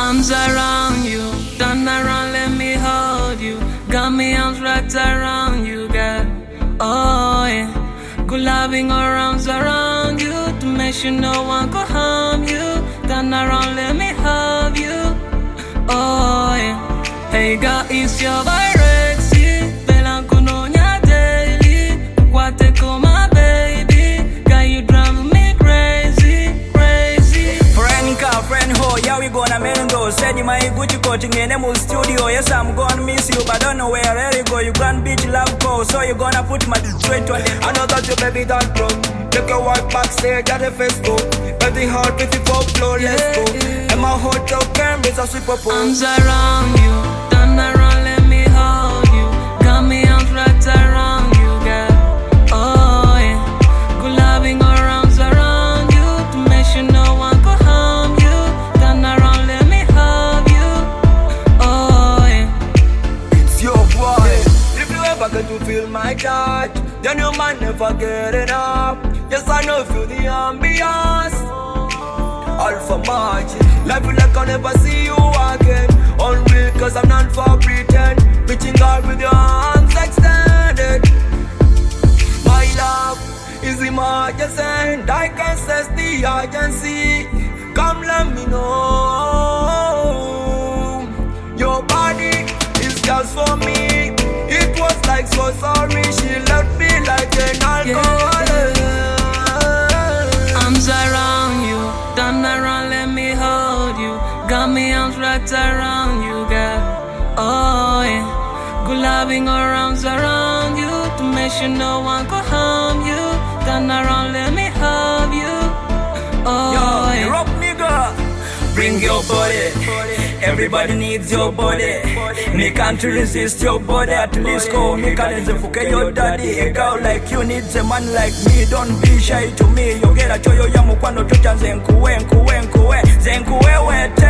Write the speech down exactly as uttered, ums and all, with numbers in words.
Arms around you, turn around, let me hold you. Got me arms wrapped around you, girl. Oh yeah, good loving our arms around you to make sure no one could harm you. Turn around, let me hug you. Oh yeah, hey girl, it's your Virexi. Bella Kunonya daily. What take on my baby? Girl, you drive me crazy, crazy. Friend car, friend ho, yeah we gonna Mengo. Said you my Gucci coaching in the studio. Yes, I'm gonna miss you, but don't know where I go. You grand bitch love go, so you gonna put my straight on it. I know that you baby that broke. Take your wife backstage at the Facebook. Very hard if you go flow, let's go. And my hot dog can be a super pole. Arms around you, turn around, let me hold you. Got me arms wrapped around you, girl. Oh yeah, good loving our arms around you to make sure no one could harm you. Turn around, let me hug you. Oh yeah, It's your boy. If you ever get to feel my touch, then you might never get enough. Yes, I know feel the ambiance. Alpha Margin, life feel like I'll never see you again. Unreal cause I'm not for pretend. Reaching God with your arms extended. My love is emergency. I can sense the urgency. Come let me know. Your body is just for me. It was like so sorry. She left me like an alcoholic. arms around you, turn around, let me hold you. Got me arms wrapped around you, girl. Oh yeah, good loving our arms around you to make sure no one could harm you. Turn around, let me hug you. Oh Yo, yeah, rock nigga, bring your body. Everybody needs your body. Me can't resist your body. At least go, me can't fuck your daddy. A girl like you needs a man like me. Don't be shy to me. You get a choyo ya mukwano chocha zenkuwe, nkuwe, nkuwe, zenkuwe wete.